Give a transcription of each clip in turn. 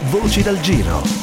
Voci dal Giro.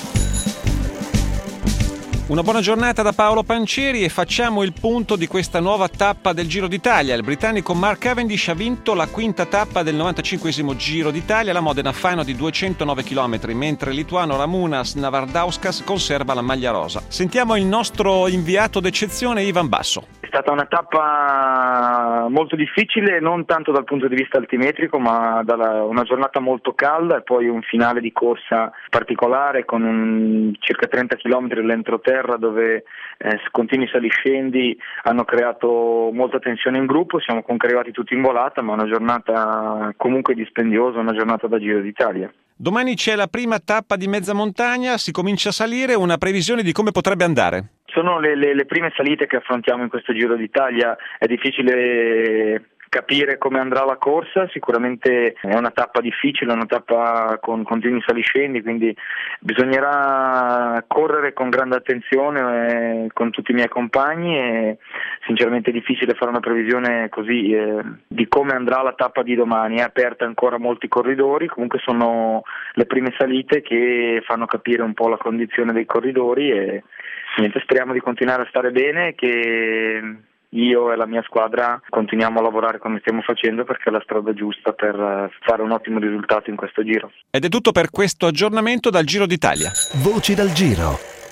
Una buona giornata da Paolo Pancieri e facciamo il punto di questa nuova tappa del Giro d'Italia. Il britannico Mark Cavendish ha vinto la quinta tappa del 95esimo Giro d'Italia, la Modena Final di 209 km, mentre il lituano Ramūnas Navardauskas conserva la maglia rosa. Sentiamo il nostro inviato d'eccezione Ivan Basso. È stata una tappa molto difficile, non tanto dal punto di vista altimetrico, ma una giornata molto calda e poi un finale di corsa particolare con circa 30 km l'entroterra dove continui saliscendi hanno creato molta tensione in gruppo. Siamo comunque arrivati tutti in volata, ma una giornata comunque dispendiosa, una giornata da Giro d'Italia. Domani c'è la prima tappa di mezza montagna, si comincia a salire, una previsione di come potrebbe andare? Sono le prime salite che affrontiamo in questo Giro d'Italia, è difficile capire come andrà la corsa, sicuramente è una tappa difficile, una tappa con continui saliscendi, quindi bisognerà correre con grande attenzione con tutti i miei compagni e sinceramente è difficile fare una previsione così di come andrà la tappa di domani. È aperta ancora molti corridori, comunque sono le prime salite che fanno capire un po' la condizione dei corridori e speriamo di continuare a stare bene, che io e la mia squadra continuiamo a lavorare come stiamo facendo perché è la strada giusta per fare un ottimo risultato in questo Giro. Ed è tutto per questo aggiornamento dal Giro d'Italia. Voci dal Giro.